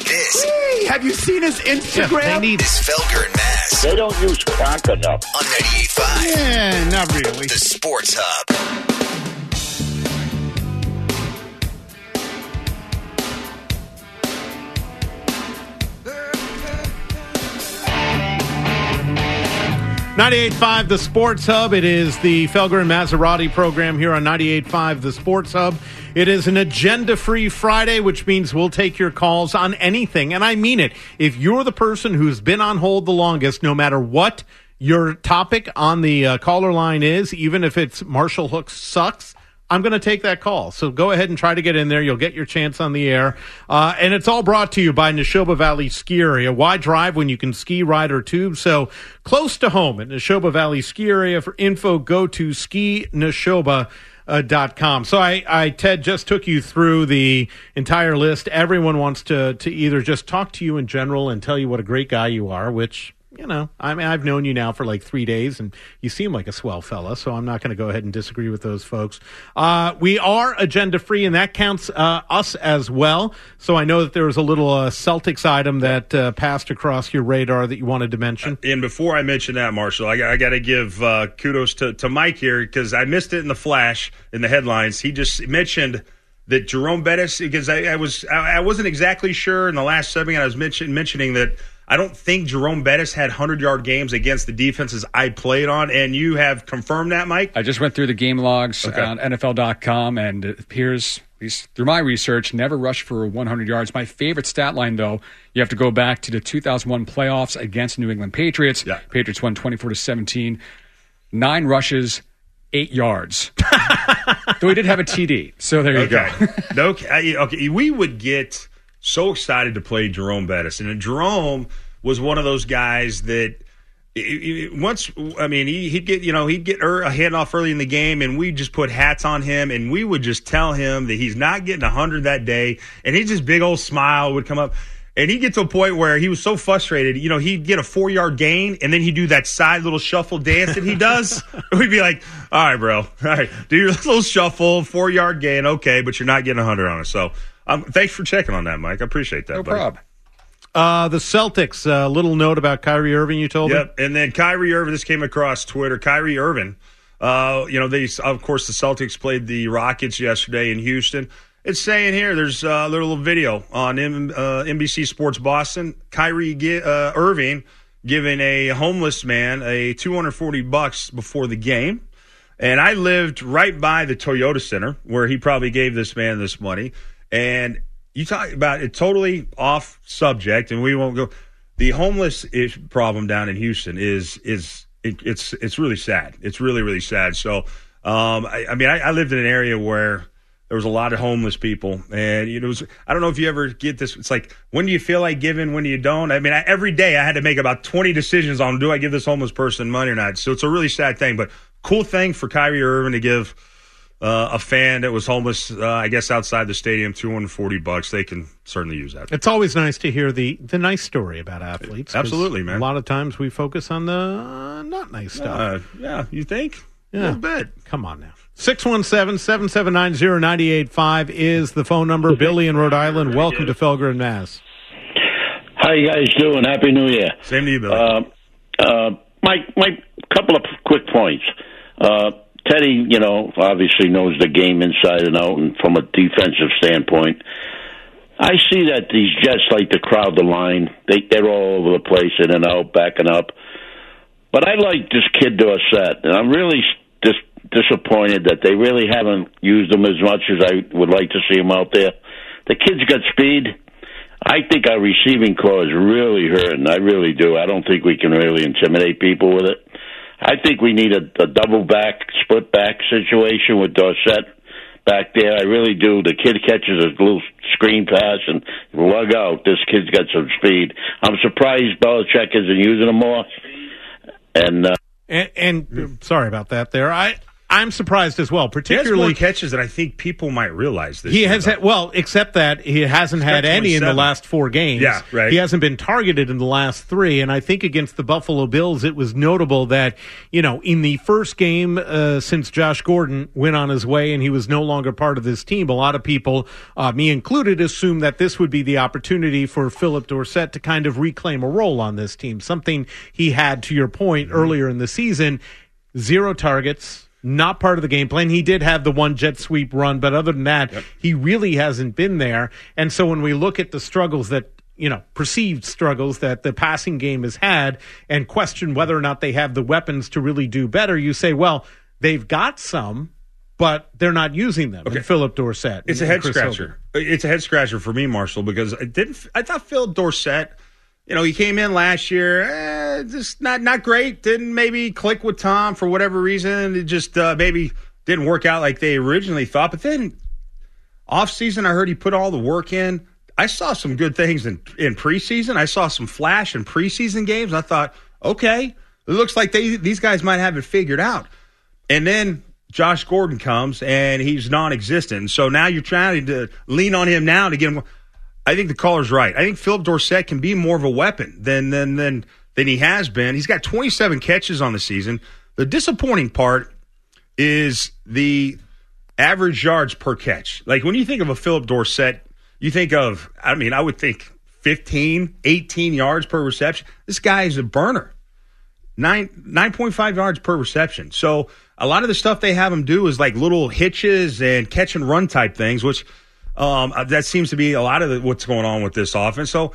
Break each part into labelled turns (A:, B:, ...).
A: This.
B: Have you seen his Instagram?
A: They need this Felger and Mass.
C: They don't use crack enough.
A: On 98.5.
B: Yeah, not really.
A: The Sports Hub.
B: .98.5 The Sports Hub. It is the Felger and Maserati program here on 98.5 The Sports Hub. It is an agenda-free Friday, which means we'll take your calls on anything, and I mean it. If you're the person who's been on hold the longest, no matter what your topic on the caller line is, even if it's Marshall Hook sucks, I'm going to take that call. So go ahead and try to get in there. You'll get your chance on the air. And it's all brought to you by Neshoba Valley Ski Area. Why drive when you can ski, ride, or tube? So close to home at Neshoba Valley Ski Area. For info, go to skineshoba.com. So I, Ted, just took you through the entire list. Everyone wants to either just talk to you in general and tell you what a great guy you are, which... You know, I mean, I've known you now for like 3 days, and you seem like a swell fella, so I'm not going to go ahead and disagree with those folks. We are agenda-free, and that counts us as well. So I know that there was a little Celtics item that passed across your radar that you wanted to mention.
D: And before I mention that, Marshall, I got to give kudos to Mike here, because I missed it in the flash, in the headlines. He just mentioned that Jerome Bettis, because I wasn't exactly sure in the last segment. I was mentioning that I don't think Jerome Bettis had 100-yard games against the defenses I played on, and you have confirmed that, Mike?
E: I just went through the game logs on NFL.com, and it appears, at least through my research, never rushed for 100 yards. My favorite stat line, though, you have to go back to the 2001 playoffs against New England Patriots. Yeah. Patriots won 24-17. 9 rushes, 8 yards. Though he did have a TD, so there you go.
D: Okay, we would get so excited to play Jerome Bettis. And Jerome was one of those guys that he'd get a handoff early in the game, and we'd just put hats on him, and we would just tell him that he's not getting 100 that day, and his just big old smile would come up. And he'd get to a point where he was so frustrated, he'd get a 4-yard gain, and then he'd do that side little shuffle dance that he does. We'd be like, all right, bro. All right, do your little shuffle, 4-yard gain, okay, but you're not getting 100 on us. So thanks for checking on that, Mike. I appreciate that, buddy.
E: No problem.
B: The Celtics, a little note about Kyrie Irving, you told me?
D: Yep, and then Kyrie Irving, this came across Twitter. Kyrie Irving, of course, the Celtics played the Rockets yesterday in Houston. It's saying here, there's a little video on NBC Sports Boston. Kyrie Irving giving a homeless man a $240 before the game. And I lived right by the Toyota Center where he probably gave this man this money. And you talk about it totally off subject, and we won't go. The homeless problem down in Houston it's really sad. It's really, really sad. So, I lived in an area where there was a lot of homeless people, and I don't know if you ever get this. It's like, when do you feel like giving? When do you don't? I mean, every day I had to make about 20 decisions on, do I give this homeless person money or not? So it's a really sad thing, but cool thing for Kyrie Irving to give a fan that was homeless, I guess, outside the stadium, $240. They can certainly use that.
B: It's always nice to hear the nice story about athletes.
D: Absolutely, man.
B: A lot of times we focus on the not nice stuff.
D: Yeah, you think?
B: Yeah.
D: A little bit.
B: Come on now. 617-779-0985 is the phone number. Billy in Rhode Island, welcome to Felger and Mass.
C: How you guys doing? Happy New Year.
D: Same to you, Billy.
C: Mike, couple of quick points. Teddy, obviously knows the game inside and out, and from a defensive standpoint, I see that these Jets like to crowd the line. They're all over the place, in and out, backing up. But I like this kid Dorsett, and I'm really disappointed that they really haven't used him as much as I would like to see him out there. The kid's got speed. I think our receiving core is really hurting. I really do. I don't think we can really intimidate people with it. I think we need a double back, split back situation with Dorsett back there. I really do. The kid catches a little screen pass and lug out. This kid's got some speed. I'm surprised Belichick isn't using him more. And
B: sorry about that there. I'm surprised as well,
D: He
B: particularly
D: has more catches than I think people might realize this
B: he
D: year,
B: has
D: though.
B: had, well, except that he hasn't had any in the
D: 27.
B: last 4 games.
D: Yeah, right.
B: He hasn't been targeted in the last 3, and I think against the Buffalo Bills, it was notable that, in the first game since Josh Gordon went on his way and he was no longer part of this team, a lot of people, me included, assumed that this would be the opportunity for Philip Dorsett to kind of reclaim a role on this team, something he had, to your point, earlier in the season. 0 targets. Not part of the game plan. He did have the one jet sweep run, but other than that, he really hasn't been there. And so when we look at the struggles that, perceived struggles that the passing game has had and question whether or not they have the weapons to really do better, you say, well, they've got some, but they're not using them. Okay. Philip Dorsett.
D: It's a head scratcher. It's a head scratcher for me, Marshall, because I thought Philip Dorsett, he came in last year, just not great. Didn't maybe click with Tom for whatever reason. It just maybe didn't work out like they originally thought. But then offseason, I heard he put all the work in. I saw some good things in preseason. I saw some flash in preseason games. I thought, okay, it looks like these guys might have it figured out. And then Josh Gordon comes, and he's non-existent. So now you're trying to lean on him now to get him. I think the caller's right. I think Philip Dorsett can be more of a weapon than he has been. He's got 27 catches on the season. The disappointing part is the average yards per catch. Like when you think of a Philip Dorsett, you think of, I would think 15, 18 yards per reception. This guy is a burner. 9.5 yards per reception. So a lot of the stuff they have him do is like little hitches and catch and run type things, which that seems to be a lot of what's going on with this offense. So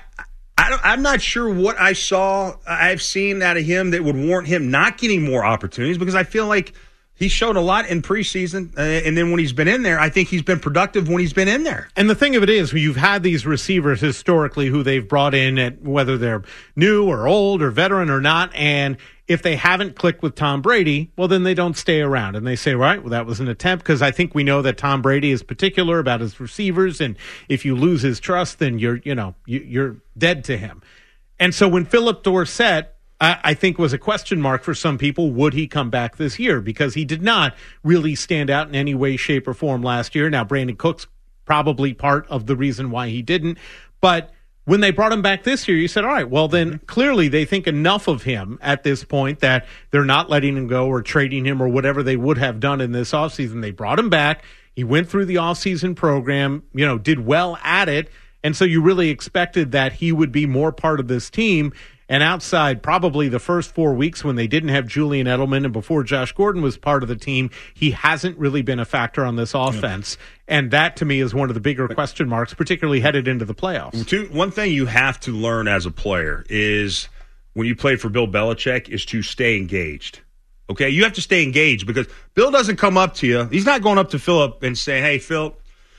D: I'm not sure what I've seen out of him that would warrant him not getting more opportunities, because I feel like he showed a lot in preseason, and then when he's been in there, I think he's been productive when he's been in there.
B: And the thing of it is, you've had these receivers historically who they've brought in, at whether they're new or old or veteran or not, and if they haven't clicked with Tom Brady, well, then they don't stay around. And they say, right, well, that was an attempt, because I think we know that Tom Brady is particular about his receivers, and if you lose his trust, then you're dead to him. And so when Philip Dorsett, I think, was a question mark for some people, would he come back this year? Because he did not really stand out in any way, shape, or form last year. Now, Brandon Cook's probably part of the reason why he didn't. But when they brought him back this year, you said, all right, well, then clearly they think enough of him at this point that they're not letting him go or trading him or whatever they would have done in this offseason. They brought him back. He went through the offseason program, did well at it. And so you really expected that he would be more part of this team. And outside probably the first 4 weeks when they didn't have Julian Edelman and before Josh Gordon was part of the team, he hasn't really been a factor on this offense. Yeah. And that, to me, is one of the bigger question marks, particularly headed into the playoffs.
D: One thing you have to learn as a player is, when you play for Bill Belichick, is to stay engaged. Okay? You have to stay engaged, because Bill doesn't come up to you. He's not going up to Philip and saying, hey, Phil,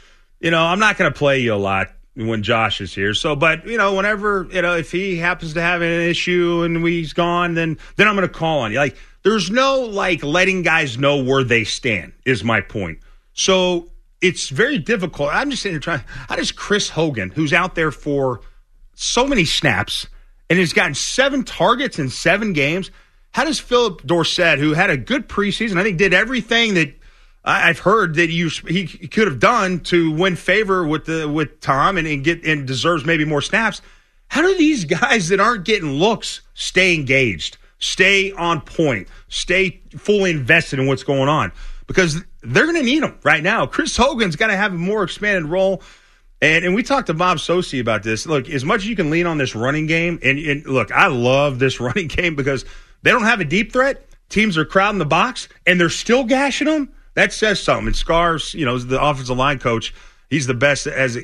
D: I'm not going to play you a lot when Josh is here. So, but, whenever, if he happens to have an issue and he's gone, then I'm going to call on you. Like, there's no, letting guys know where they stand, is my point. So it's very difficult. I'm just sitting here how does Chris Hogan, who's out there for so many snaps and has gotten 7 targets in 7 games, how does Philip Dorsett, who had a good preseason, I think did everything that I've heard that he could have done to win favor with Tom and deserves maybe more snaps. How do these guys that aren't getting looks stay engaged, stay on point, stay fully invested in what's going on? Because they're going to need them right now. Chris Hogan's got to have a more expanded role. And we talked to Bob Socci about this. Look, as much as you can lean on this running game, and look, I love this running game because they don't have a deep threat. Teams are crowding the box, and they're still gashing them. That says something. And Scars, is the offensive line coach. He's the best as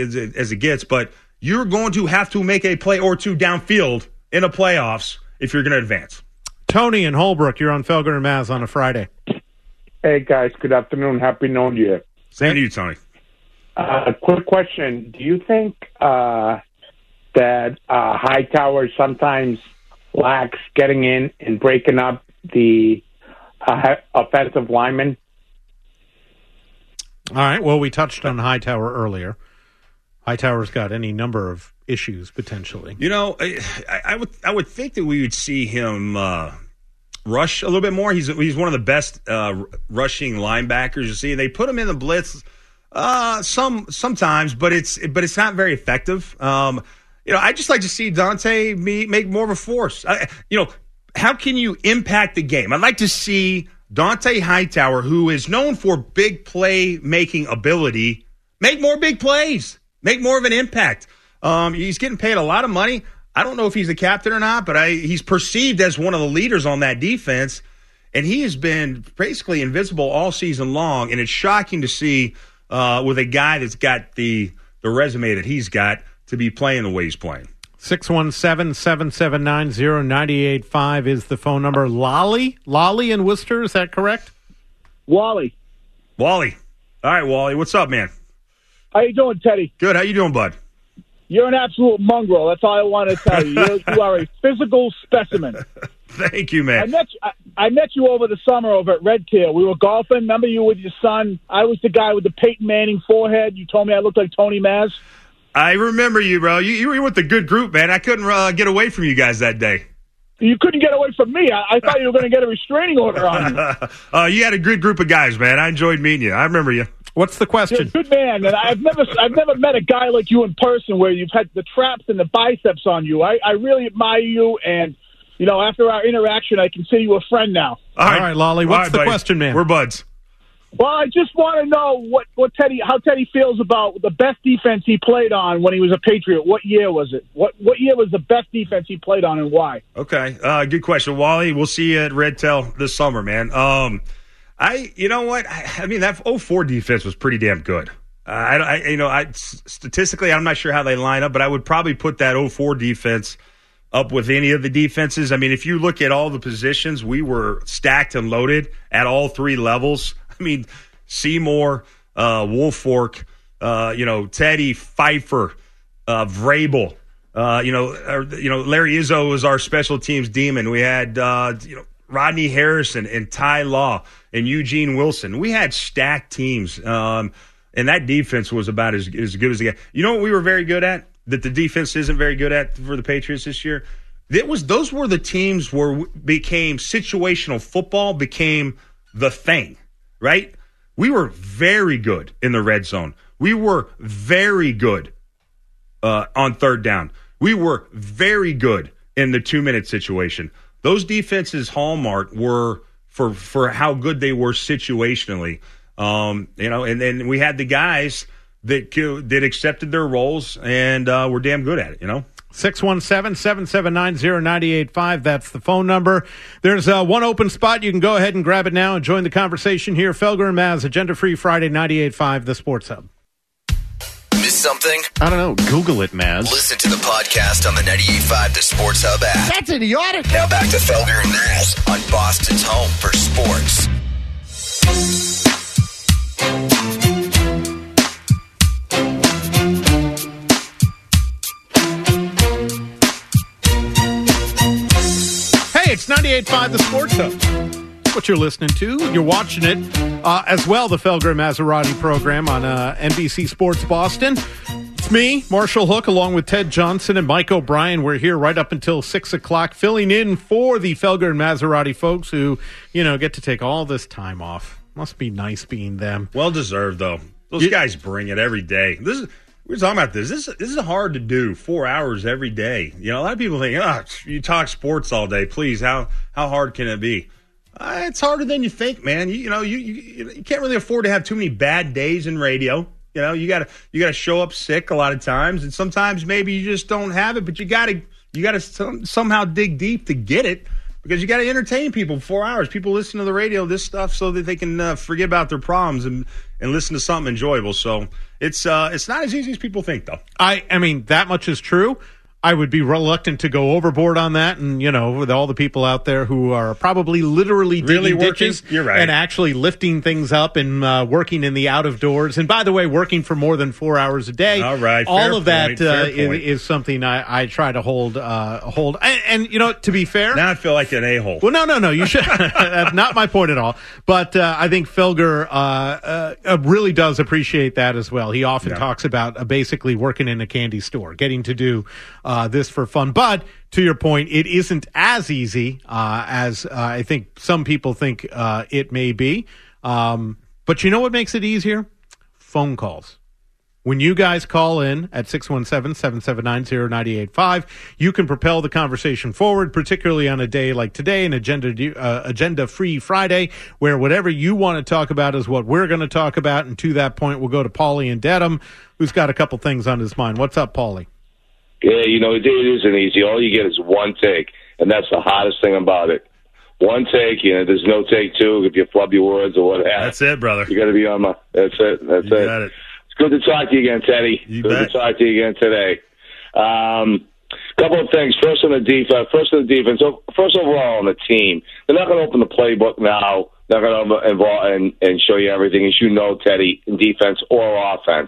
D: it gets. But you're going to have to make a play or two downfield in the playoffs if you're going to advance.
B: Tony in Holbrook, you're on Felger and Maz on a Friday.
F: Hey, guys. Good afternoon. Happy New Year.
D: Same to you, Tony.
F: Quick question. Do you think that Hightower sometimes lacks getting in and breaking up the offensive linemen?
B: All right. Well, we touched on Hightower earlier. Hightower's got any number of issues potentially.
D: I would think that we would see him rush a little bit more. He's one of the best rushing linebackers you see. They put him in the blitz sometimes, but it's not very effective. I just like to see Dante make more of a force. How can you impact the game? I'd like to see Dante Hightower, who is known for big play making ability, make more big plays, make more of an impact. He's getting paid a lot of money. I don't know if he's the captain or not, but he's perceived as one of the leaders on that defense, and he has been basically invisible all season long, and it's shocking to see with a guy that's got the resume that he's got to be playing the way he's playing.
B: 617-779-0985 is the phone number. Lolly in Worcester, is that correct?
F: Wally.
D: All right, Wally, what's up, man?
F: How you doing, Teddy?
D: Good. How you doing, bud?
F: You're an absolute mongrel. That's all I want to tell you. You are a physical specimen.
D: Thank you, man.
F: I met you over the summer over at Red Tail. We were golfing. Remember you with your son? I was the guy with the Peyton Manning forehead. You told me I looked like Tony Maz.
D: I remember you, bro. You were with the good group, man. I couldn't get away from you guys that day.
F: You couldn't get away from me. I thought you were going to get a restraining order on you.
D: You had a good group of guys, man. I enjoyed meeting you. I remember you.
B: What's the question?
F: You're a good man, and I've never met a guy like you in person where you've had the traps and the biceps on you. I really admire you, and after our interaction, I consider you a friend now.
B: All right, Lolly. What's the question, man?
D: We're buds.
F: Well, I just want to know how Teddy feels about the best defense he played on when he was a Patriot. What year was it? What year was the best defense he played on, and why?
D: Okay, good question, Wally. We'll see you at Red Tail this summer, man. You know what? I mean, that 04 defense was pretty damn good. Statistically, I'm not sure how they line up, but I would probably put that 04 defense up with any of the defenses. I mean, if you look at all the positions, we were stacked and loaded at all three levels. I mean, Seymour, Woolfolk, Teddy, Pfeiffer, Vrabel, Larry Izzo was our special teams demon. We had, Rodney Harrison and Ty Law and Eugene Wilson. We had stacked teams, and that defense was about as good as they got. You know what we were very good at that the defense isn't very good at for the Patriots this year? Those were the teams where became situational football became the thing, right? We were very good in the red zone. We were very good on third down. We were very good in the 2-minute situation. Those defenses' hallmark were for how good they were situationally, and then we had the guys that accepted their roles and were damn good at it,
B: 617-779-0985. That's the phone number. There's one open spot. You can go ahead and grab it now and join the conversation here. Felger and Maz, Agenda Free Friday, 98.5, The Sports Hub.
A: Miss something?
B: I don't know. Google it, Maz.
A: Listen to the podcast on the 98.5 The Sports Hub app.
B: That's idiotic.
A: Now back to Felger and Maz on Boston's home for sports.
B: It's 98.5 The Sports Hub. That's what you're listening to. You're watching it as well, the Felger and Maserati program on NBC Sports Boston. It's me, Marshall Hook, along with Ted Johnson and Mike O'Brien. We're here right up until 6 o'clock, filling in for the Felger and Maserati folks who, get to take all this time off. Must be nice being them.
D: Well deserved, though. Those guys bring it every day. We're talking about this. This is hard to do, 4 hours every day. A lot of people think, you talk sports all day. Please, how hard can it be? It's harder than you think, man. You can't really afford to have too many bad days in radio. You gotta show up sick a lot of times, and sometimes maybe you just don't have it, but you gotta somehow dig deep to get it. Because you got to entertain people for 4 hours. People listen to the radio, this stuff, so that they can forget about their problems and listen to something enjoyable. So it's not as easy as people think, though.
B: I mean, that much is true. I would be reluctant to go overboard on that. And, with all the people out there who are probably literally digging ditches
D: You're right.
B: and actually lifting things up and working in the out of doors. And by the way, working for more than 4 hours a day.
D: All right.
B: All of that is something I try to hold. And, to be fair.
D: Now I feel like an a-hole.
B: Well, no. You should. That's not my point at all. But I think Felger really does appreciate that as well. He often talks about basically working in a candy store, getting to do this for fun. But to your point, it isn't as easy as I think some people think it may be. But you know what makes it easier? Phone calls. When you guys call in at 617-779-0985, you can propel the conversation forward, particularly on a day like today, an agenda-free Friday, where whatever you want to talk about is what we're going to talk about. And to that point, we'll go to Paulie in Dedham, who's got a couple things on his mind. What's up, Paulie?
G: Yeah, it isn't easy. All you get is one take, and that's the hardest thing about it. One take, there's no take two if you flub your words or whatever.
D: That's it, brother.
G: You got to be on my. That's it. That's
D: you
G: it.
D: Got it.
G: It's good to talk to you again, Teddy. Good to talk to you again today. Couple of things. First on the defense. First overall on the team, they're not going to open the playbook now. They're going to involve and show you everything, as you know, Teddy, in defense or offense.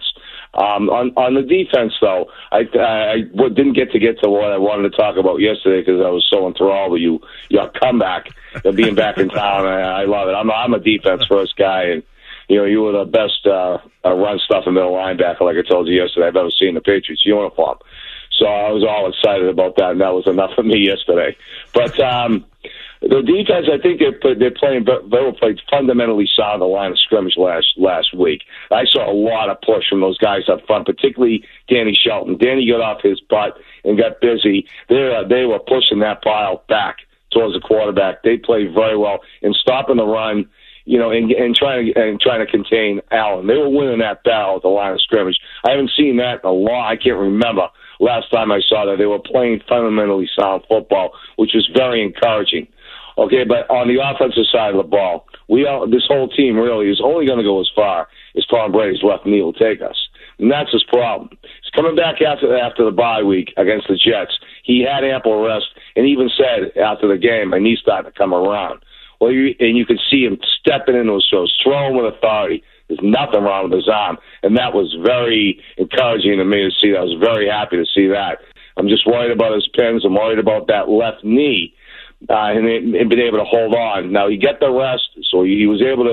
G: On the defense, though, I didn't get to what I wanted to talk about yesterday because I was so enthralled with your comeback, being back in town. I love it. I'm a defense first guy, and you were the best run stuff in middle linebacker, like I told you yesterday, I've ever seen in the Patriots uniform. So I was all excited about that, and that was enough for me yesterday. But the defense, I think they were played fundamentally sound the line of scrimmage last week. I saw a lot of push from those guys up front, particularly Danny Shelton. Danny got off his butt and got busy. They were pushing that pile back towards the quarterback. They played very well in stopping the run, and trying to contain Allen. They were winning that battle at the line of scrimmage. I haven't seen that in a long. I can't remember last time I saw that. They were playing fundamentally sound football, which was very encouraging. Okay, but on the offensive side of the ball, this whole team really is only going to go as far as Tom Brady's left knee will take us. And that's his problem. He's coming back after the bye week against the Jets. He had ample rest and even said after the game, my knee's starting to come around. Well, you can see him stepping into his throws, throwing with authority. There's nothing wrong with his arm. And that was very encouraging to me to see that. I was very happy to see that. I'm just worried about his pins. I'm worried about that left knee. And been able to hold on. Now he got the rest, so he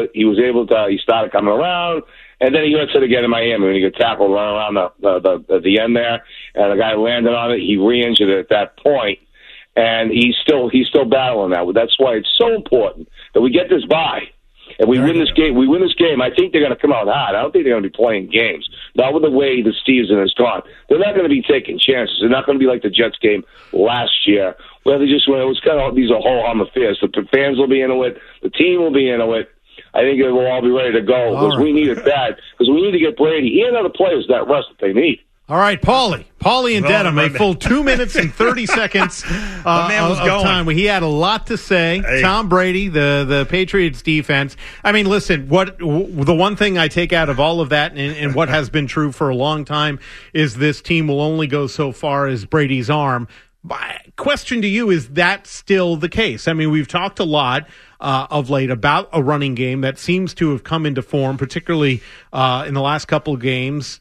G: started coming around, and then he hurts it again in Miami when he got tackled running around the end there, and the guy landed on it. He re-injured it at that point, and he's still battling that. That's why it's so important that we get this bye. And we win this game. I think they're going to come out hard. I don't think they're going to be playing games. Not with the way the season has gone. They're not going to be taking chances. They're not going to be like the Jets game last year, where it was kind of these are whole-arm affairs. The fans will be into it. The team will be into it. I think they will all be ready to go because we need it bad. Because we need to get Brady and other players that rest that they need.
B: All right, Paulie and Dedham, a full 2 minutes and 30 seconds of time. He had a lot to say. Hey. Tom Brady, the Patriots defense. I mean, listen, the one thing I take out of all of that and what has been true for a long time is this team will only go so far as Brady's arm. My question to you, is that still the case? I mean, we've talked a lot of late about a running game that seems to have come into form, particularly in the last couple of games.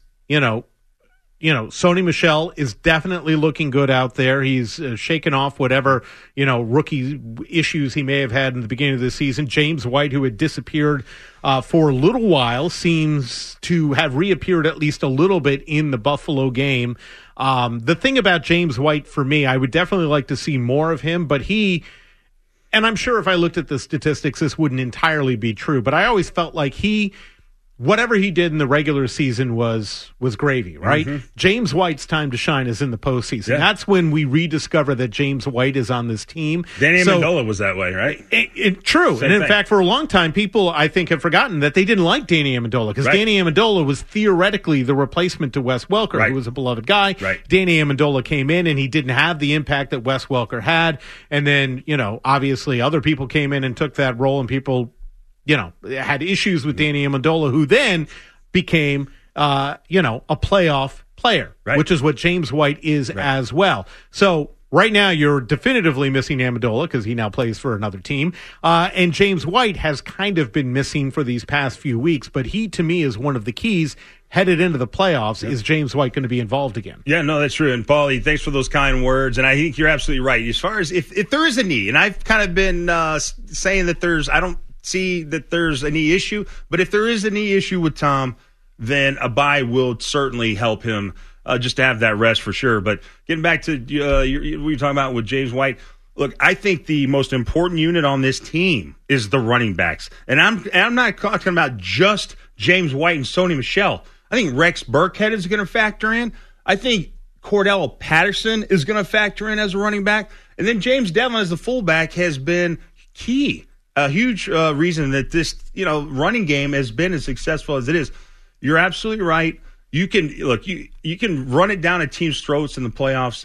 B: Sony Michel is definitely looking good out there. He's shaken off whatever, rookie issues he may have had in the beginning of the season. James White, who had disappeared for a little while, seems to have reappeared at least a little bit in the Buffalo game. The thing about James White, for me, I would definitely like to see more of him, but and I'm sure if I looked at the statistics, this wouldn't entirely be true, but I always felt like whatever he did in the regular season was gravy, right? Mm-hmm. James White's time to shine is in the postseason. Yeah. That's when we rediscover that James White is on this team.
D: Danny Amendola was that way, right?
B: True. Same and in thing. Fact, for a long time, people, I think, have forgotten that they didn't like Danny Amendola because Danny Amendola was theoretically the replacement to Wes Welker, who was a beloved guy.
D: Right.
B: Danny Amendola came in, and he didn't have the impact that Wes Welker had. And then, obviously other people came in and took that role, and people had issues with Danny Amendola, who then became, a playoff player, which is what James White is as well. So right now you're definitively missing Amendola because he now plays for another team. And James White has kind of been missing for these past few weeks, but he, to me, is one of the keys headed into the playoffs. Is James White going to be involved again?
D: Yeah, no, that's true. And Paulie, thanks for those kind words. And I think you're absolutely right. As far as if there is a need, and I've kind of been saying that I don't see that there's a knee issue, but if there is a knee issue with Tom, then a bye will certainly help him just to have that rest for sure. But getting back to what you're talking about with James White, look, I think the most important unit on this team is the running backs. And I'm not talking about just James White and Sony Michel. I think Rex Burkhead is going to factor in. I think Cordell Patterson is going to factor in as a running back. And then James Devlin as the fullback has been key. A huge reason that this, running game has been as successful as it is. You're absolutely right. You can you can run it down a team's throats in the playoffs,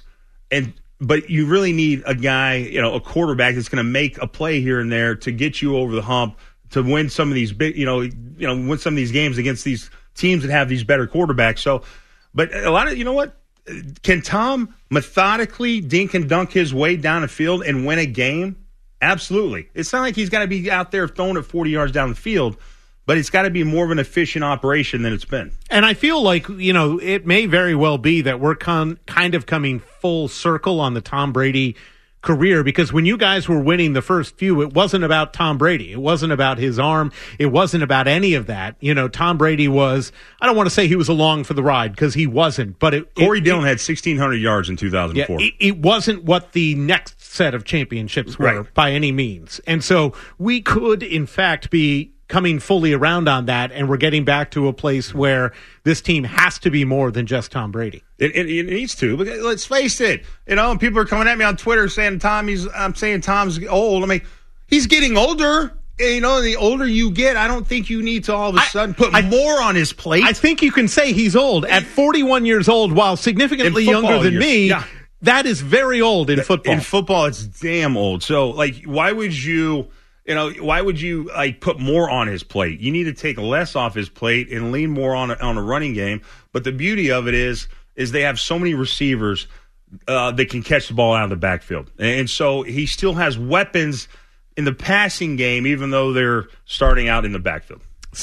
D: but you really need a guy, a quarterback that's going to make a play here and there to get you over the hump to win some of these big, win some of these games against these teams that have these better quarterbacks. So, but a lot of, can Tom methodically dink and dunk his way down the field and win a game? Absolutely. It's not like he's got to be out there throwing it 40 yards down the field, but it's got to be more of an efficient operation than it's been.
B: And I feel like, it may very well be that we're kind of coming full circle on the Tom Brady career, because when you guys were winning the first few, it wasn't about Tom Brady. It wasn't about his arm. It wasn't about any of that. Tom Brady was, I don't want to say he was along for the ride, because he wasn't, but
D: Corey Dillon had 1,600 yards in 2004.
B: Yeah, it wasn't what the next set of championships were by any means. And so we could, in fact, be coming fully around on that, and we're getting back to a place where this team has to be more than just Tom Brady.
D: It needs to. But let's face it. And people are coming at me on Twitter saying I'm saying Tom's old. I mean, he's getting older. The older you get, I don't think you need to all of a sudden put more on his plate.
B: I think you can say he's old. At 41 years old, while significantly younger than me, that is very old in football.
D: In football, it's damn old. So, why would you... why would you put more on his plate? You need to take less off his plate and lean more on a running game. But the beauty of it is they have so many receivers that can catch the ball out of the backfield. And so he still has weapons in the passing game, even though they're starting out in the backfield.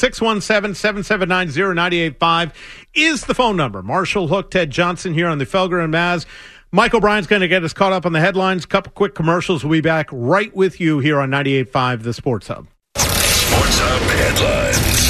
B: 617-779-0985 is the phone number. Marshall Hook, Ted Johnson here on the Felger and Maz. Mike O'Brien's going to get us caught up on the headlines. Couple quick commercials. We'll be back right with you here on 98.5, the Sports Hub.
A: Sports Hub headlines.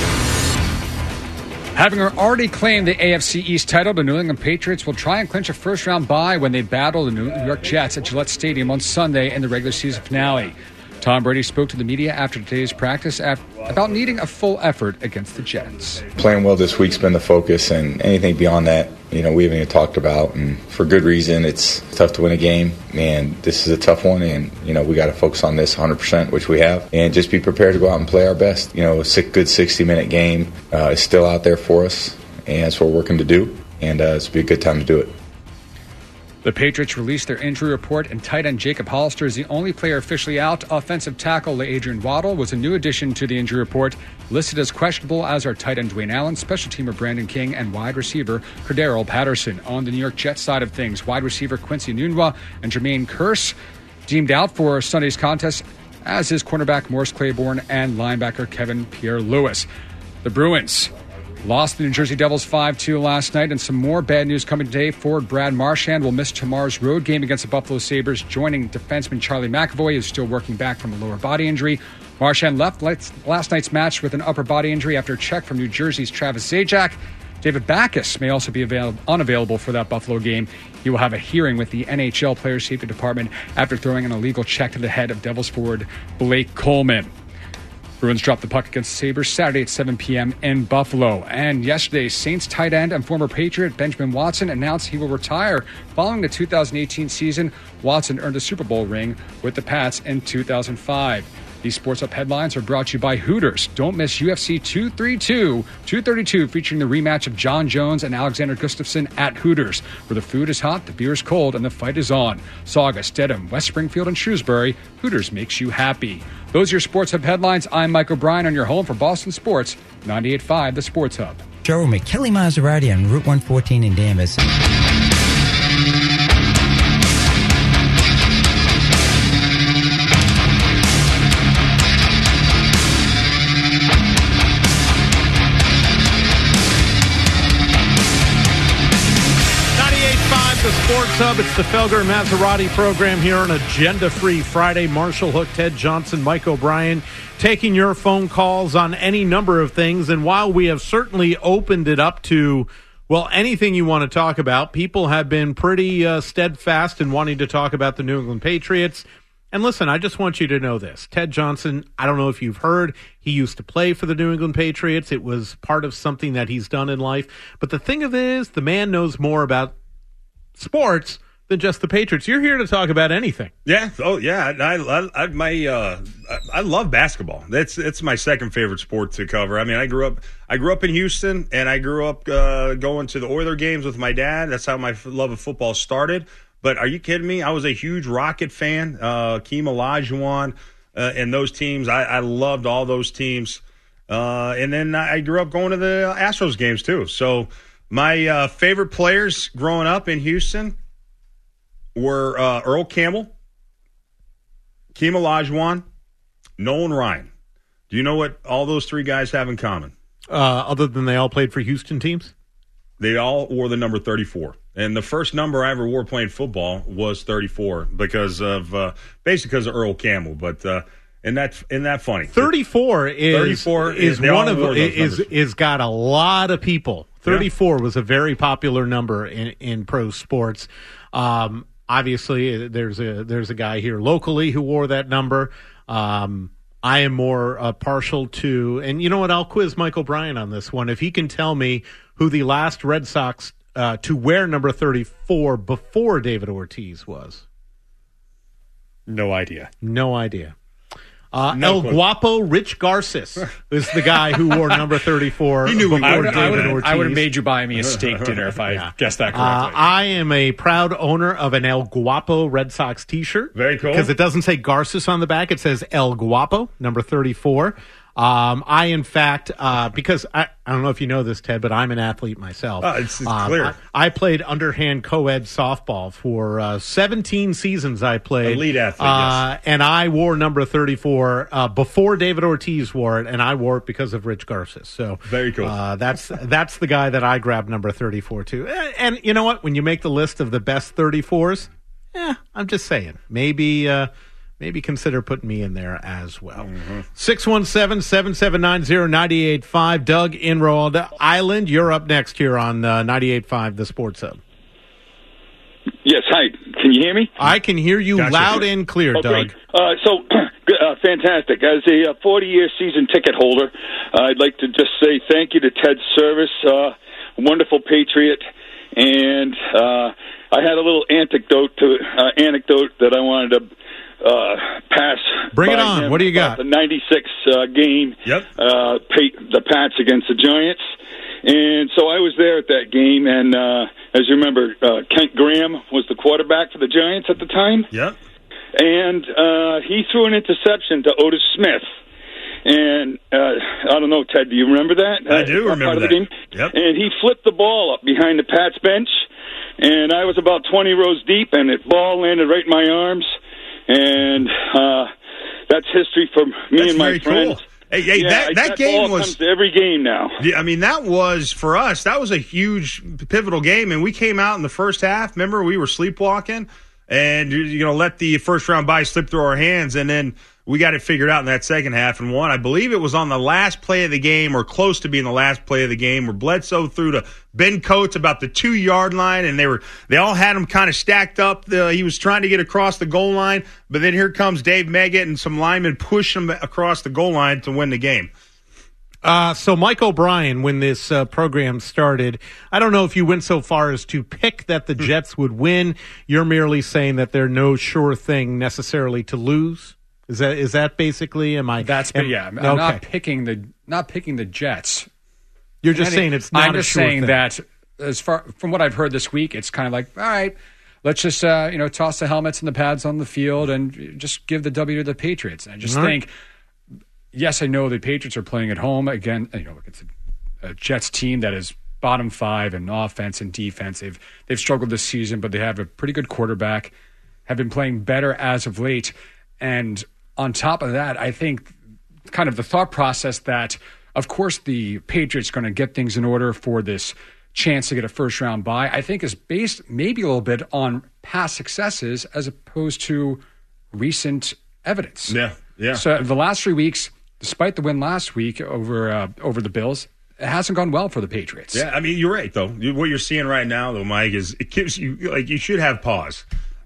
E: Having already claimed the AFC East title, the New England Patriots will try and clinch a first-round bye when they battle the New York Jets at Gillette Stadium on Sunday in the regular season finale. Tom Brady spoke to the media after today's practice about needing a full effort against the Jets.
H: Playing well this week's been the focus, and anything beyond that, we haven't even talked about. And for good reason, it's tough to win a game, and this is a tough one, and, we got to focus on this 100%, which we have, and just be prepared to go out and play our best. A good 60-minute game is still out there for us, and that's what we're working to do, and it's be a good time to do it.
E: The Patriots released their injury report, and tight end Jacob Hollister is the only player officially out. Offensive tackle Adrian Waddle was a new addition to the injury report, listed as questionable as are tight end Dwayne Allen, special teamer Brandon King, and wide receiver Cordero Patterson. On the New York Jets side of things, wide receiver Quincy Enunwa and Jermaine Kearse deemed out for Sunday's contest, as is cornerback Morris Claiborne and linebacker Kevin Pierre-Louis. The Bruins lost the New Jersey Devils 5-2 last night, and some more bad news coming today. Forward Brad Marchand will miss tomorrow's road game against the Buffalo Sabres, joining defenseman Charlie McAvoy, who is still working back from a lower body injury. Marchand left last night's match with an upper body injury after a check from New Jersey's Travis Zajac. David Backes may also be unavailable for that Buffalo game. He will have a hearing with the NHL Player Safety Department after throwing an illegal check to the head of Devils forward Blake Coleman. Bruins dropped the puck against the Sabres Saturday at 7 p.m. in Buffalo. And yesterday, Saints tight end and former Patriot Benjamin Watson announced he will retire following the 2018 season. Watson earned a Super Bowl ring with the Pats in 2005. These Sports Up headlines are brought to you by Hooters. Don't miss UFC 232 featuring the rematch of John Jones and Alexander Gustafsson at Hooters, where the food is hot, the beer is cold, and the fight is on. Saugus, Dedham, West Springfield, and Shrewsbury. Hooters makes you happy. Those are your Sports Hub headlines. I'm Mike O'Brien on your home for Boston Sports, 98.5 The Sports Hub.
I: Showroom at Kelly Maserati on Route 114 in Danvers.
B: The Sports Hub. It's the Felger and Maserati program here on Agenda Free Friday. Marshall Hook, Ted Johnson, Mike O'Brien, taking your phone calls on any number of things. And while we have certainly opened it up to Well, anything you want to talk about, people have been pretty steadfast in wanting to talk about the New England Patriots. And listen, I just want you to know this. Ted Johnson, I don't know if you've heard, he used to play for the New England Patriots. It was part of something that he's done in life. But the thing of it is, the man knows more about sports than just the Patriots. You're here to talk about anything.
D: Yeah. Oh, yeah. I love basketball. It's my second favorite sport to cover. I mean, I grew up in Houston, and I grew up going to the Oiler games with my dad. That's how my love of football started. But are you kidding me? I was a huge Rocket fan, Keem Olajuwon, and those teams. I loved all those teams. And then I grew up going to the Astros games too. So my favorite players growing up in Houston were Earl Campbell, Keem Olajuwon, Nolan Ryan. Do you know what all those three guys have in common?
B: Other than they all played for Houston teams?
D: They all wore the number 34. And the first number I ever wore playing football was 34 because of basically because of Earl Campbell. But isn't that funny?
B: 34 is one of is got a lot of people. 34 was a very popular number in pro sports. Obviously, there's a guy here locally who wore that number. I am more partial to, and you know what? I'll quiz Mike O'Brien on this one. If he can tell me who the last Red Sox to wear number 34 before David Ortiz was.
E: No idea.
B: El Guapo Rich Garces is the guy who wore number 34 before David Ortiz.
E: I would have made you buy me a steak dinner if I guessed that correctly.
B: I am a proud owner of an El Guapo Red Sox t-shirt.
D: Very cool.
B: Because it doesn't say Garces on the back. It says El Guapo, number 34. I, in fact, because I don't know if you know this, Ted, but I'm an athlete myself.
D: It's clear.
B: I played underhand co-ed softball for 17 seasons. I played.
D: Elite athlete, yes.
B: And I wore number 34 before David Ortiz wore it, and I wore it because of Rich Garces. So
D: very cool.
B: That's the guy that I grabbed number 34 to. And you know what? When you make the list of the best 34s, I'm just saying, maybe consider putting me in there as well. 617-779-0985. Doug in Rhode Island. You're up next here on 98.5 The Sports Hub.
J: Yes, hi. Can you hear me?
B: I can hear you loud and clear, Doug.
J: Fantastic. As a 40-year season ticket holder, I'd like to just say thank you to Ted Service, wonderful patriot, and I had a little anecdote that I wanted to pass.
B: Bring it on. What do you got?
J: The 96 game.
D: Yep.
J: The Pats against the Giants. And so I was there at that game, and as you remember, Kent Graham was the quarterback for the Giants at the time.
D: Yep.
J: And he threw an interception to Otis Smith. And I don't know, Ted, do you remember that?
D: I do remember that.
J: Game?
D: Yep.
J: And he flipped the ball up behind the Pats bench, and I was about 20 rows deep, and the ball landed right in my arms. And that's history for me and my friends.
D: Cool. Hey, that game was
J: comes to every game now.
D: Yeah, I mean, that was for us. That was a huge pivotal game, and we came out in the first half. Remember, we were sleepwalking, and let the first round bye slip through our hands, and then we got it figured out in that second half and won. I believe it was on the last play of the game, or close to being the last play of the game, where Bledsoe threw to Ben Coates about the 2-yard line, and they all had him kind of stacked up. He was trying to get across the goal line, but then here comes Dave Meggett and some linemen push him across the goal line to win the game.
B: So Mike O'Brien, when this program started, I don't know if you went so far as to pick that the Jets would win. You're merely saying that they're no sure thing necessarily to lose. Is that basically? I'm
E: not picking the Jets.
B: You're just saying it's not.
E: I'm just saying that as far from what I've heard this week, it's kind of like, all right, let's just toss the helmets and the pads on the field and just give the W to the Patriots. And I just think, yes, I know the Patriots are playing at home again. It's a Jets team that is bottom 5 in offense and defense. They've struggled this season, but they have a pretty good quarterback. Have been playing better as of late, and on top of that, I think kind of the thought process that, of course, the Patriots are going to get things in order for this chance to get a first-round bye, I think is based maybe a little bit on past successes as opposed to recent evidence.
D: Yeah.
E: So the last 3 weeks, despite the win last week over the Bills, it hasn't gone well for the Patriots.
D: Yeah, I mean, you're right, though. What you're seeing right now, though, Mike, is it gives you, like, you should have pause.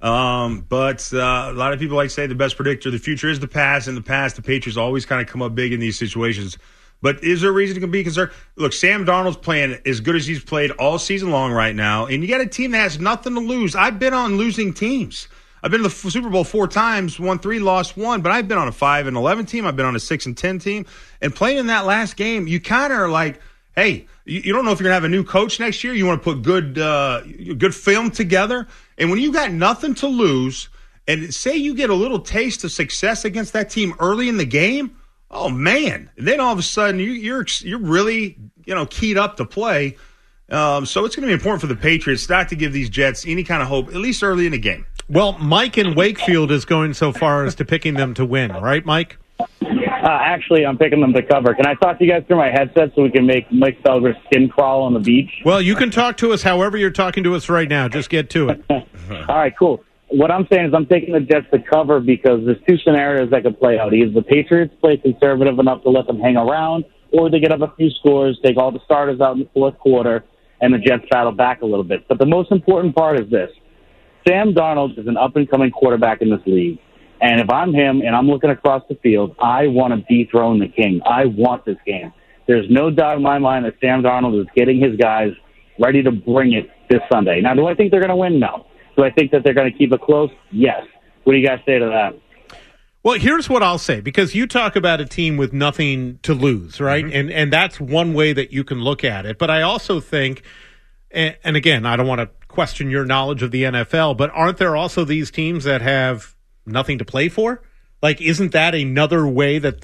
D: But a lot of people like to say the best predictor of the future is the past. In the past, the Patriots always kind of come up big in these situations. But is there a reason to be concerned? Look, Sam Darnold's playing as good as he's played all season long right now, and you got a team that has nothing to lose. I've been on losing teams. I've been to the Super Bowl 4 times, won 3, lost 1, but I've been on a 5-11 team. I've been on a 6-10 team. And playing in that last game, you kind of are like, hey, you don't know if you're going to have a new coach next year. You want to put good film together. And when you got nothing to lose, and say you get a little taste of success against that team early in the game, oh, man. And then all of a sudden, you're really, keyed up to play. So it's going to be important for the Patriots not to give these Jets any kind of hope, at least early in the game.
B: Well, Mike in Wakefield is going so far as to picking them to win, right, Mike?
K: Actually, I'm picking them to cover. Can I talk to you guys through my headset so we can make Mike Felger's skin crawl on the beach?
B: Well, you can talk to us however you're talking to us right now. Just get to it.
K: All right, cool. What I'm saying is I'm taking the Jets to cover because there's 2 scenarios that could play out. Either the Patriots play conservative enough to let them hang around, or they get up a few scores, take all the starters out in the fourth quarter, and the Jets battle back a little bit. But the most important part is this. Sam Darnold is an up-and-coming quarterback in this league. And if I'm him and I'm looking across the field, I want to dethrone the king. I want this game. There's no doubt in my mind that Sam Darnold is getting his guys ready to bring it this Sunday. Now, do I think they're going to win? No. Do I think that they're going to keep it close? Yes. What do you guys say to that?
B: Well, here's what I'll say, because you talk about a team with nothing to lose, right? Mm-hmm. And that's one way that you can look at it. But I also think, and again, I don't want to question your knowledge of the NFL, but aren't there also these teams that have nothing to play for? Like, isn't that another way that,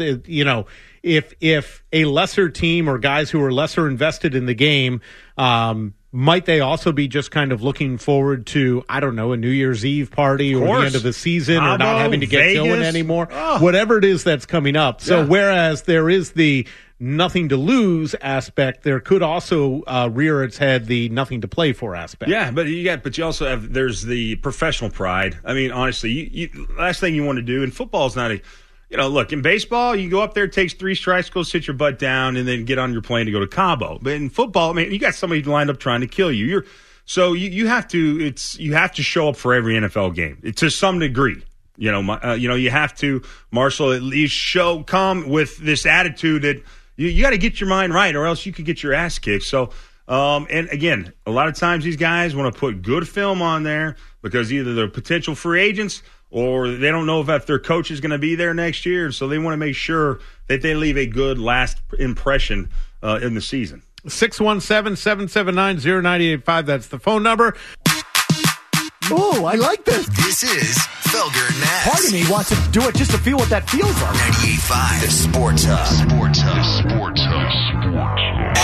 B: if a lesser team or guys who are lesser invested in the game, might they also be just kind of looking forward to, I don't know, a New Year's Eve party or the end of the season or not having to get going anymore? Oh. Whatever it is that's coming up. So whereas there is the nothing to lose aspect, there could also rear its head the nothing to play for aspect.
D: Yeah, but you also have, there's the professional pride. I mean, honestly, last thing you want to do, and football is not a, look, in baseball, you go up there, it takes 3 strikes, go sit your butt down, and then get on your plane to go to Cabo. But in football, I mean, you got somebody lined up trying to kill you. You have to show up for every NFL game to some degree. You have to, Marshall, at least come with this attitude that you got to get your mind right, or else you could get your ass kicked. So, and again, a lot of times these guys want to put good film on there because either they're potential free agents or they don't know if their coach is going to be there next year. So they want to make sure that they leave a good last impression in the season.
B: 617-779-0985. That's the phone number.
L: Oh, I like this.
A: This is Felger and Nass.
L: Part of me wants to do it just to feel what that feels like.
A: 98.5, the Sports Hub. Sports Hub. The Sports Hub. Sports Hub.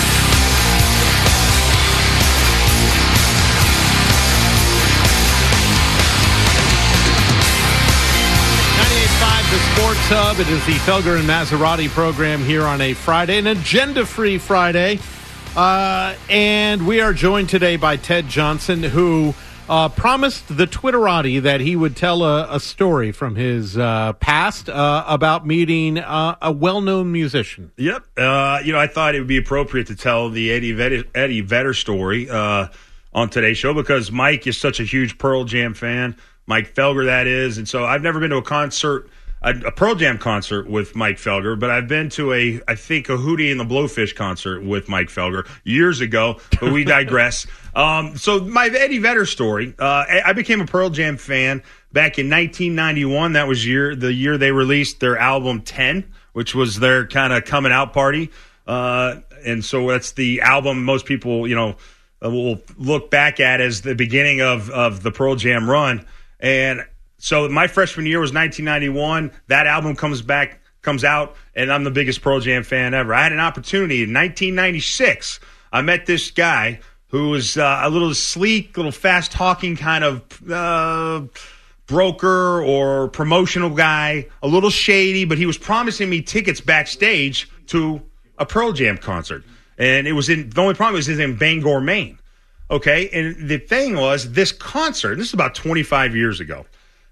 B: 98.5, the Sports Hub. It is the Felger and Maserati program here on a Friday, an agenda-free Friday. And we are joined today by Ted Johnson, who promised the Twitterati that he would tell a story from his past about meeting a well-known musician.
D: Yep. I thought it would be appropriate to tell the Eddie Vedder story on today's show because Mike is such a huge Pearl Jam fan. Mike Felger, that is. And so I've never been to a concert, a Pearl Jam concert with Mike Felger, but I've been to a Hootie and the Blowfish concert with Mike Felger years ago, but we digress. So my Eddie Vedder story, I became a Pearl Jam fan back in 1991. That was the year they released their album 10, which was their kind of coming out party. And so that's the album most people, will look back at as the beginning of the Pearl Jam run. And so my freshman year was 1991. That album comes out, and I'm the biggest Pearl Jam fan ever. I had an opportunity in 1996. I met this guy who was a little sleek, little fast-talking kind of broker or promotional guy, a little shady, but he was promising me tickets backstage to a Pearl Jam concert. And the only problem was in Bangor, Maine. Okay, and the thing was, this concert, this is about 25 years ago,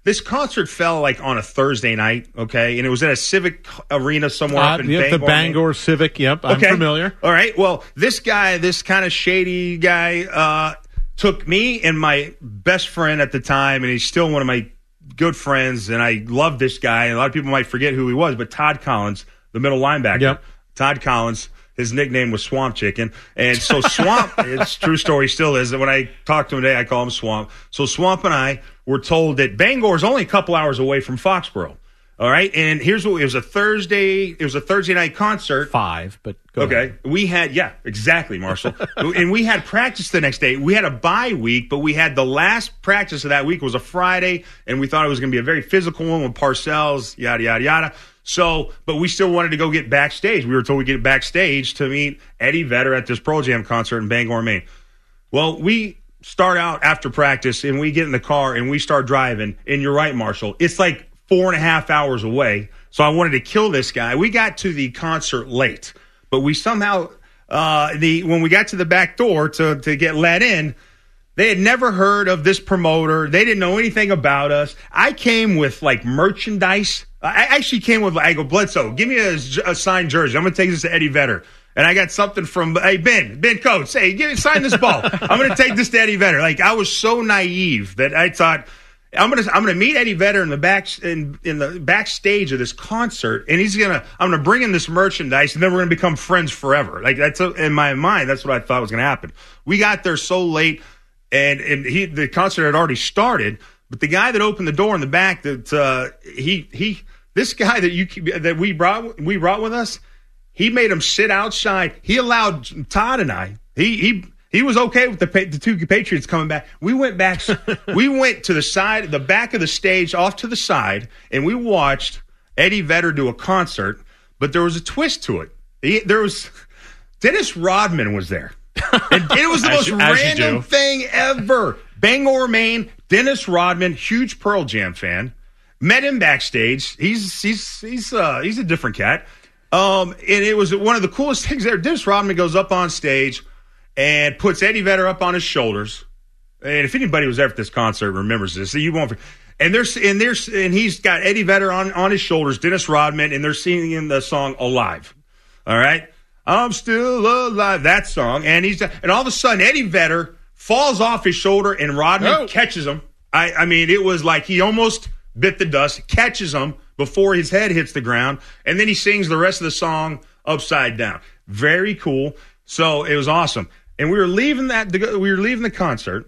D: This concert fell like on a Thursday night, okay, and it was at a Civic Arena somewhere up in Bangor.
B: The Bangor Civic. Yep, I'm familiar.
D: All right. Well, this guy, this kind of shady guy, took me and my best friend at the time, and he's still one of my good friends, and I love this guy. A lot of people might forget who he was, but Todd Collins, the middle linebacker.
B: Yep.
D: Todd Collins. His nickname was Swamp Chicken. And so Swamp, it's a true story, still is. When I talk to him today, I call him Swamp. So Swamp and I were told that Bangor is only a couple hours away from Foxborough. All right. And here's what it was a Thursday night concert.
B: 5, but go ahead.
D: We had, exactly, Marshall. And we had practice the next day. We had a bye week, but we had the last practice of that week was a Friday, and we thought it was going to be a very physical one with Parcells, yada, yada, yada. So, but we still wanted to go get backstage. We were told we'd get backstage to meet Eddie Vedder at this Pearl Jam concert in Bangor, Maine. Well, we start out after practice, and we get in the car, and we start driving. And you're right, Marshall. It's like 4.5 hours away. So I wanted to kill this guy. We got to the concert late, but we somehow, when we got to the back door to get let in, they had never heard of this promoter. They didn't know anything about us. I came with like merchandise. I actually came with, I go, Bledsoe, give me a signed jersey. I'm going to take this to Eddie Vedder. And I got something from, hey, Ben Coates, hey, sign this ball. I'm going to take this to Eddie Vedder. Like, I was so naive that I thought, I'm gonna meet Eddie Vedder in the backstage of this concert, and I'm gonna bring him this merchandise, and then we're gonna become friends forever. Like, that's in my mind, that's what I thought was gonna happen. We got there so late, and the concert had already started. But the guy that opened the door in the back, this guy that we brought with us, he made him sit outside. He allowed Todd and I. He was okay with the two Patriots coming back. We went back. We went to the back of the stage, off to the side, and we watched Eddie Vedder do a concert. But there was a twist to it. Dennis Rodman was there, and it was the most random thing ever. Bangor, Maine. Dennis Rodman, huge Pearl Jam fan, met him backstage. He's a different cat. And it was one of the coolest things there. Dennis Rodman goes up on stage and puts Eddie Vedder up on his shoulders. And if anybody was there at this concert remembers this, you won't. And he's got Eddie Vedder on his shoulders, Dennis Rodman, and they're singing the song "Alive." All right, I'm still alive. That song, and all of a sudden Eddie Vedder falls off his shoulder, and Rodman catches him. I mean, it was like he almost bit the dust, catches him before his head hits the ground, and then he sings the rest of the song upside down. Very cool. So it was awesome. And we were leaving the concert,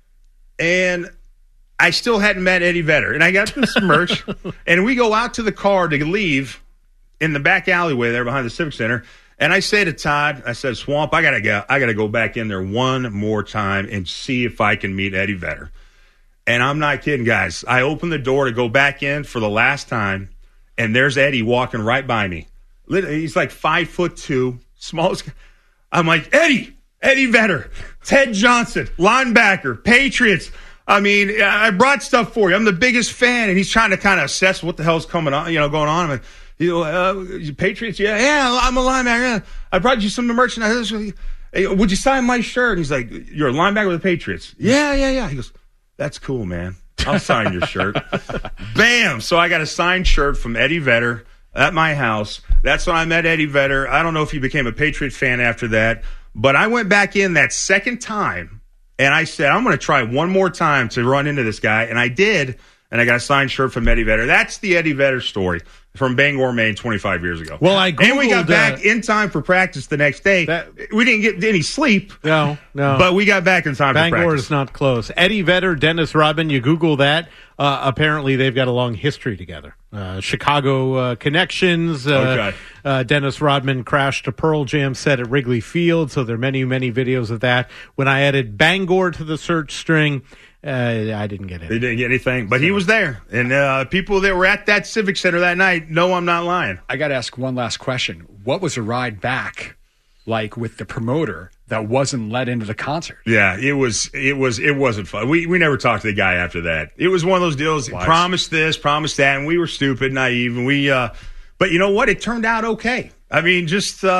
D: and I still hadn't met Eddie Vedder. And I got this merch, and we go out to the car to leave in the back alleyway there behind the Civic Center. And I say to Todd, I said, Swamp, I gotta go back in there one more time and see if I can meet Eddie Vedder. And I'm not kidding, guys. I opened the door to go back in for the last time, and there's Eddie walking right by me. He's like 5'2", smallest guy. I'm like, Eddie Vedder, Ted Johnson, linebacker, Patriots. I mean, I brought stuff for you. I'm the biggest fan, and he's trying to kind of assess what the hell's going on. Patriots, yeah, I'm a linebacker. I brought you some merchandise. Hey, would you sign my shirt? And he's like, you're a linebacker with the Patriots. Yeah. He goes, that's cool, man. I'll sign your shirt. Bam! So I got a signed shirt from Eddie Vedder at my house. That's when I met Eddie Vedder. I don't know if he became a Patriot fan after that, but I went back in that second time, and I said, I'm going to try one more time to run into this guy, and I did, and I got a signed shirt from Eddie Vedder. That's the Eddie Vedder story from Bangor, Maine, 25 years ago.
B: Well,
D: and we got back in time for practice the next day. We didn't get any sleep.
B: No.
D: But we got back in time for practice.
B: Bangor is not close. Eddie Vedder, Dennis Rodman, you Google that. Apparently, they've got a long history together. Chicago connections. Dennis Rodman crashed a Pearl Jam set at Wrigley Field, so there are many, many videos of that. When I added Bangor to the search string, I didn't get it.
D: They didn't get anything, but he was there. And people that were at that Civic Center that night know I'm not lying.
E: I got to ask one last question. What was the ride back like with the promoter that wasn't let into the concert?
D: Yeah, it wasn't fun. We never talked to the guy after that. It was one of those deals. Promised this, promised that, and we were stupid, naive, and but you know what? It turned out okay. I mean,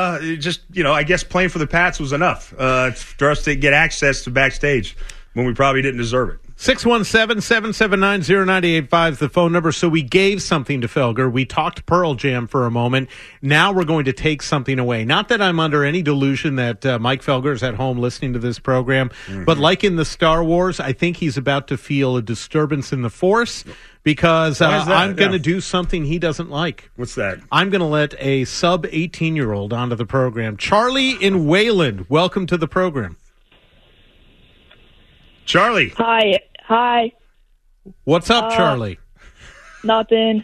D: I guess playing for the Pats was enough for us to get access to backstage when we probably didn't deserve it.
B: 617-779-0985 is the phone number. So we gave something to Felger. We talked Pearl Jam for a moment. Now we're going to take something away. Not that I'm under any delusion that Mike Felger is at home listening to this program, but like in the Star Wars, I think he's about to feel a disturbance in the Force because I'm going to do something he doesn't like.
D: What's that?
B: I'm going to let a sub-18-year-old onto the program. Charlie in Wayland, welcome to the program.
D: Charlie.
M: Hi.
B: What's up, Charlie?
M: Nothing.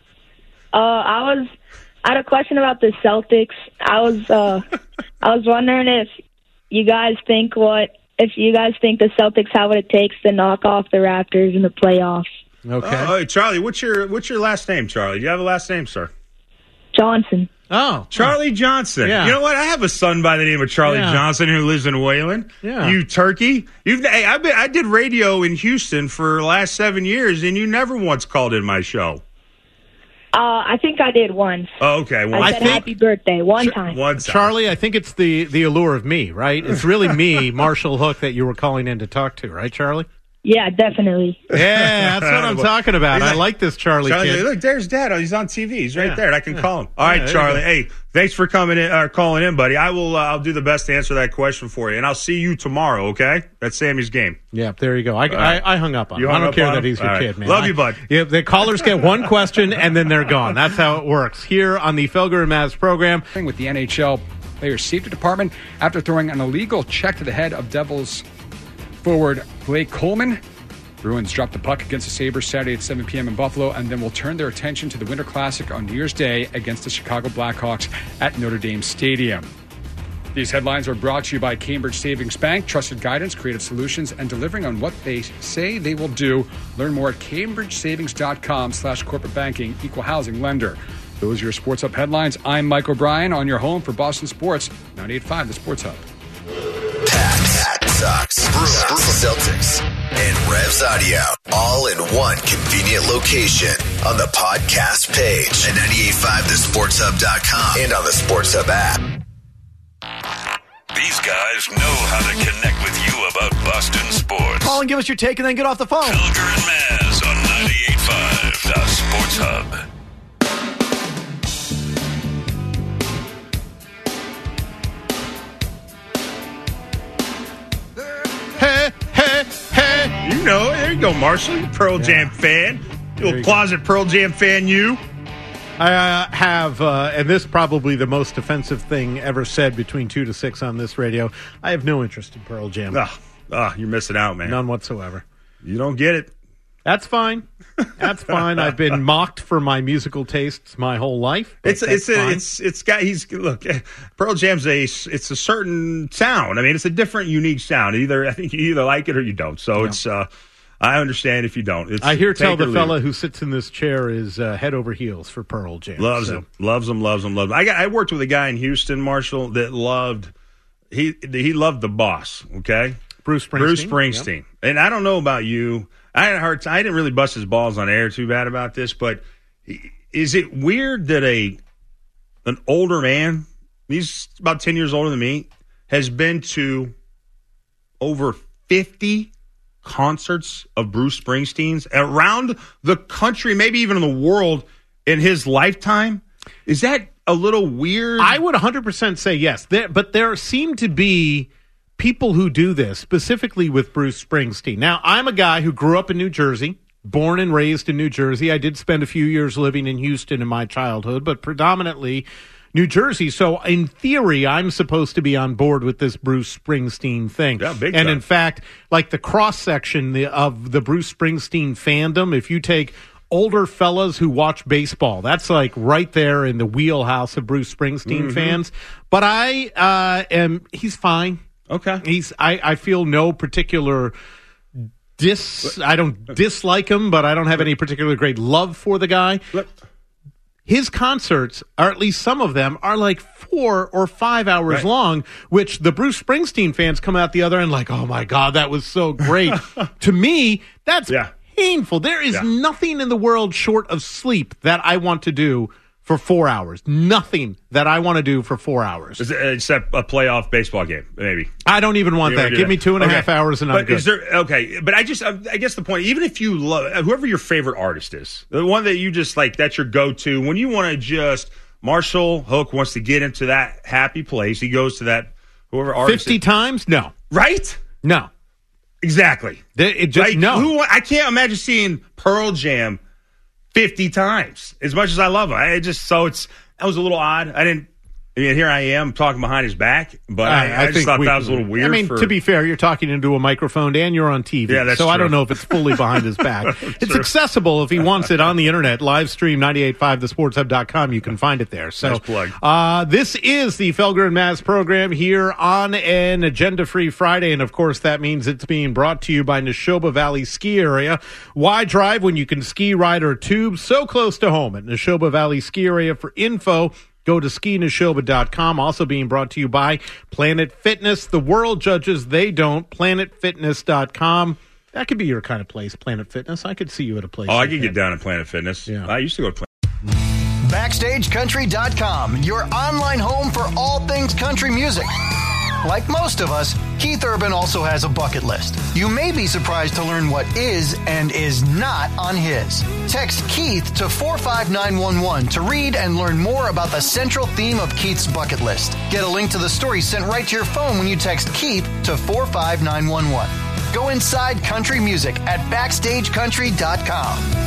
M: I had a question about the Celtics. I was wondering if you guys think the Celtics have what it takes to knock off the Raptors in the playoffs.
D: Okay. Charlie, what's your last name, Charlie? Do you have a last name, sir?
M: Johnson.
B: Oh,
D: Charlie Johnson.
B: Yeah.
D: You know what? I have a son by the name of Charlie Johnson who lives in Wayland.
B: Yeah.
D: You turkey. I did radio in Houston for the last 7 years, and you never once called in my show.
M: I think I did once.
D: Oh, okay.
M: I said happy birthday one time.
B: Charlie, I think it's the allure of me, right? It's really me, Marshall Hook, that you were calling in to talk to, right, Charlie?
M: Yeah, definitely.
B: Yeah, that's what I'm talking about. I like this Charlie kid.
D: Look, there's Dad. He's on TV. He's right there. I can call him. All right, Charlie. Hey, thanks for coming in, calling in, buddy. I'll do the best to answer that question for you, and I'll see you tomorrow. Okay? That's Sammy's game.
B: Yeah, there you go. I hung up on him. I don't care that he's your kid, man.
D: Love you, bud.
B: Yeah, the callers get one question and then they're gone. That's how it works here on the Felger and Maz program.
E: With the NHL Player Safety Department after throwing an illegal check to the head of Devils forward Blake Coleman. Bruins drop the puck against the Sabres Saturday at 7 p.m. in Buffalo and then will turn their attention to the Winter Classic on New Year's Day against the Chicago Blackhawks at Notre Dame Stadium. These headlines are brought to you by Cambridge Savings Bank, trusted guidance, creative solutions, and delivering on what they say they will do. Learn more at cambridgesavings.com/corporate banking, equal housing lender. Those are your Sports Hub headlines. I'm Mike O'Brien on your home for Boston Sports, 98.5 The Sports Hub.
A: Pat, Sox, Bruins, Celtics, and Revs Audio, all in one convenient location on the podcast page at 985thesportshub.com and on the Sports Hub app.
N: These guys know how to connect with you about Boston sports.
L: Call and give us your take and then get off the phone.
N: Felger and Maz on 98.5 The Sports Hub.
D: Hey. You know, there you go, Marshall. You Pearl Jam fan. You little closet Pearl Jam fan, you.
B: I have, and this is probably the most offensive thing ever said between 2 to 6 on this radio. I have no interest in Pearl Jam.
D: You're missing out, man.
B: None whatsoever.
D: You don't get it.
B: That's fine. That's fine. I've been mocked for my musical tastes my whole life.
D: Look, Pearl Jam's it's a certain sound. I mean, it's a different, unique sound. I think you either like it or you don't. So it's I understand if you don't.
B: I hear tell the fella who sits in this chair is head over heels for Pearl Jam.
D: Loves him. I worked with a guy in Houston, Marshall, that loved the boss. Okay,
B: Bruce Springsteen.
D: Yep. And I don't know about you. I didn't really bust his balls on air too bad about this, but is it weird that an older man, he's about 10 years older than me, has been to over 50 concerts of Bruce Springsteen's around the country, maybe even in the world, in his lifetime? Is that a little weird?
B: I would 100% say yes. But there seem to be people who do this, specifically with Bruce Springsteen. Now, I'm a guy who grew up in New Jersey, born and raised in New Jersey. I did spend a few years living in Houston in my childhood, but predominantly New Jersey. So in theory, I'm supposed to be on board with this Bruce Springsteen thing.
D: Yeah, big
B: and
D: time.
B: in fact, like the cross-section of the Bruce Springsteen fandom, if you take older fellas who watch baseball, that's like right there in the wheelhouse of Bruce Springsteen fans. But he's fine.
D: Okay.
B: I feel no particular I don't dislike him, but I don't have any particular great love for the guy. His concerts, or at least some of them, are like 4 or 5 hours long, which the Bruce Springsteen fans come out the other end like, oh my God, that was so great. To me, that's painful. There is nothing in the world short of sleep that I want to do for 4 hours. Nothing that I want to do for 4 hours.
D: Except a playoff baseball game, maybe.
B: I don't even want that. Give me 2.5 hours and I'm good.
D: But I guess the point, even if you love, whoever your favorite artist is, the one that you just like, that's your go-to, when you want to just, Marshall Hook wants to get into that happy place, he goes to that, whoever artist.
B: 50 times? No.
D: Right?
B: No.
D: Exactly.
B: No.
D: I can't imagine seeing Pearl Jam 50 times, as much as I love him. That was a little odd. Here I am talking behind his back, but I just thought that was a little weird.
B: I mean, to be fair, you're talking into a microphone and you're on TV.
D: Yeah, that's
B: so
D: true.
B: I don't know if it's fully behind his back. It's accessible if he wants it on the internet. Live stream 985thesportshub.com. You can find it there. So
D: nice plug.
B: This is the Felger and Maz program here on an agenda-free Friday. And, of course, that means it's being brought to you by Neshoba Valley Ski Area. Why drive when you can ski, ride, or tube so close to home at Neshoba Valley Ski Area? For info, go to skineshoba.com. Also being brought to you by Planet Fitness. The world judges, they don't. PlanetFitness.com. That could be your kind of place, Planet Fitness. I could see you at a place.
D: I could get down at Planet Fitness. Yeah. I used to go to Planet.
O: BackstageCountry.com, your online home for all things country music. Like most of us, Keith Urban also has a bucket list. You may be surprised to learn what is and is not on his. Text Keith to 45911 to read and learn more about the central theme of Keith's bucket list. Get a link to the story sent right to your phone when you text Keith to 45911. Go inside country music at BackstageCountry.com.